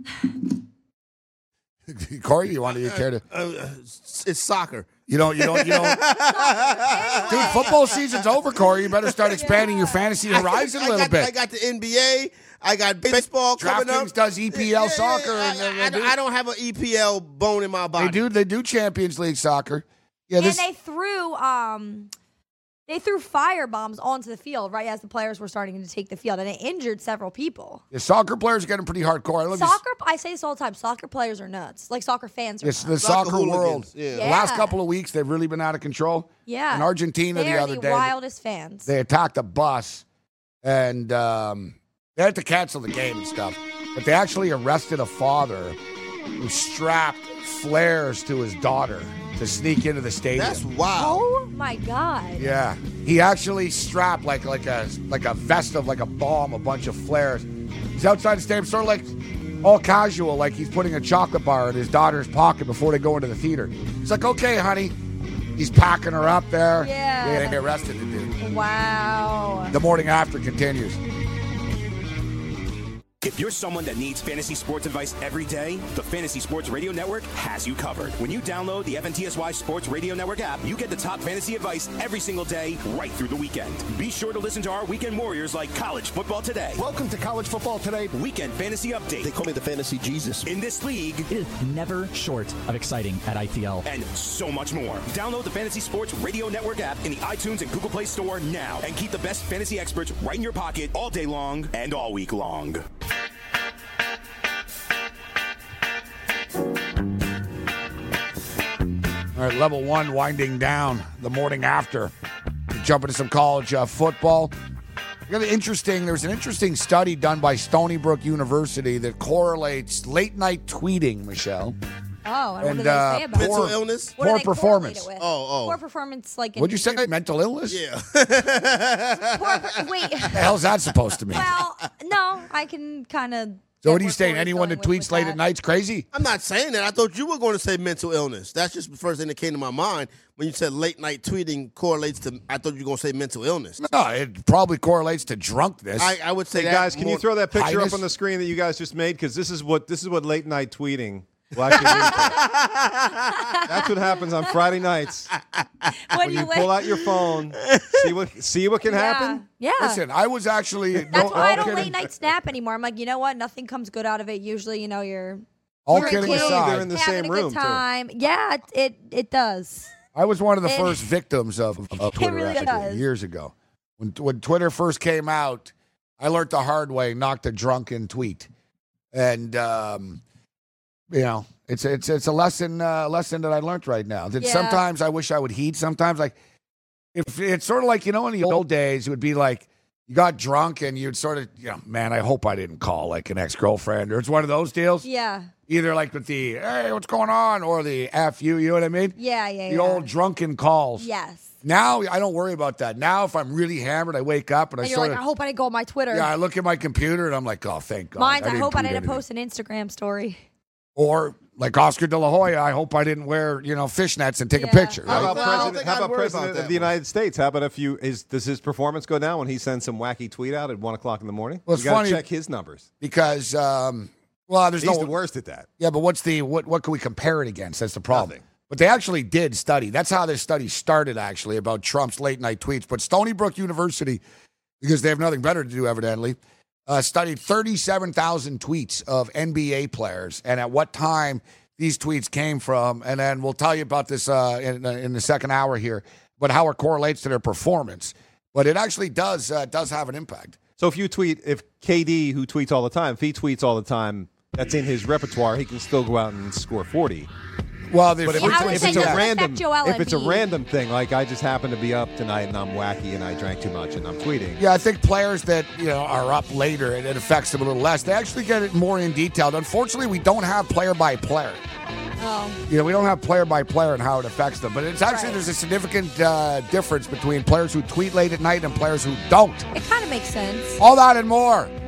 Corey, you want to you care to? Uh, it's soccer. You don't. You don't. You don't. Dude, football season's over, Corey. You better start expanding your fantasy horizon I a little got, bit. I got the N B A. I got baseball coming up. DraftKings does E P L Yeah, soccer. I, and I, they, I, do, I don't have an E P L bone in my body. they do. They do Champions League soccer. Yeah, And this. they threw um they threw fire bombs onto the field right as the players were starting to take the field, and it injured several people. the soccer players are getting pretty hardcore. Let me s- Soccer, I say this all the time. Soccer players are nuts. Like soccer fans are Yes, nuts. the Soccer soccer, world. hooligans, yeah. The last Yeah. couple of weeks, they've really been out of control. Yeah, In Argentina They're the other the day, wildest fans. they attacked a bus, and um, they had to cancel the game and stuff. But they actually arrested a father who strapped flares to his daughter to sneak into the stadium. That's wild. Oh my god! Yeah, he actually strapped like like a like a vest of like a bomb, a bunch of flares. He's outside the stadium, sort of like all casual, like he's putting a chocolate bar in his daughter's pocket before they go into the theater. He's like, "Okay, honey." He's packing her up there. Yeah. Yeah, they arrested the dude. Wow. The morning after continues. If you're someone that needs fantasy sports advice every day, the Fantasy Sports Radio Network has you covered. When you download the F N T S Y Sports Radio Network app, you get the top fantasy advice every single day, right through the weekend. Be sure to listen to our weekend warriors like College Football Today. Welcome to College Football Today. Weekend Fantasy Update. They call me the fantasy Jesus. In this league, It is never short of exciting at I P L. and so much more. Download the Fantasy Sports Radio Network app in the iTunes and Google Play Store now and keep the best fantasy experts right in your pocket all day long and all week long. All right, level one winding down the morning after. Jump into some college uh, football. Got an interesting. There's an interesting study done by Stony Brook University that correlates late night tweeting, Michelle. Oh, and, And, what do they uh, say about it? Mental Poor- illness? What do poor they correlate performance. it with? Oh, oh. Poor performance, like. in- What'd you say? Mental illness? Yeah. Poor, per- wait. What the hell's that supposed to mean? Well, no, I can kind of. So what are you saying? Anyone that tweets late at night's crazy? I'm not saying that. I thought you were going to say mental illness. That's just the first thing that came to my mind when you said late night tweeting correlates to. I thought you were going to say mental illness. No, it probably correlates to drunkenness. I, I would say Hey that guys, can you more- throw that picture Highness? up on the screen that you guys just made? Because this is what this is what late night tweeting will actually lead to. That's what happens on Friday nights When when you, you li- pull out your phone, see what see what can yeah. happen. Yeah. Listen, I was actually That's no, why I all don't kidding, late night snap anymore. I'm like, you know what? Nothing comes good out of it. Usually, you know, you're all you're kidding a kid, aside. They're in the having same a room, good too. time. Yeah, it, it it does. I was one of the It- first victims of, of Twitter really actually, does. years ago. When when Twitter first came out, I learned the hard way not to drunken tweet, and um, you know, it's it's it's a lesson uh, lesson that I learned right now. That Yeah. sometimes I wish I would heed. Sometimes like if it's sort of like you know in the old days, it would be like you got drunk and you'd sort of, you know, man, I hope I didn't call like an ex-girlfriend. Or it's one of those deals. Yeah. Either like with the, hey, what's going on? Or the F you, you know what I mean? Yeah, yeah, The yeah. old drunken calls. Yes. Now, I don't worry about that. Now, if I'm really hammered, I wake up and, And I you're sort like, of, I hope I didn't go on my Twitter. yeah, I look at my computer and I'm like, oh, thank God. Mine's, I, hope I tweet didn't anything. post an Instagram story. Or like Oscar De La Hoya, I hope I didn't wear, you know, fishnets and take Yeah. a picture. How Right? about Well, I don't president, think how I'd about worry president about of that the one. United States? How about if you is does his performance go down when he sends some wacky tweet out at one o'clock in the morning? Well, it's you got funny to check his numbers. Because, um, well, there's He's no the worst at that. Yeah, but what's the what? What can we compare it against? That's the problem. Nothing. But they actually did study. That's how this study started, actually, about Trump's late night tweets. But Stony Brook University, because they have nothing better to do, evidently, uh, studied thirty-seven thousand tweets of N B A players and at what time these tweets came from. And then we'll tell you about this uh, in, in the second hour here, but how it correlates to their performance. But it actually does uh, does have an impact. So if you tweet, if K D, who tweets all the time, if he tweets all the time, that's in his repertoire, he can still go out and score forty. Well, the But if Yeah, it's, I would if say it's a doesn't random, affect Joel if it's a Embiid. random thing, like I just happen to be up tonight and I'm wacky and I drank too much and I'm tweeting. Yeah, I think players that, you know, are up later and it affects them a little less, they actually get it more in detail. Unfortunately, we don't have player by player. Oh. You know, we don't have player by player and how it affects them. But it's actually, Right. there's a significant uh, difference between players who tweet late at night and players who don't. It kind of makes sense. All that and more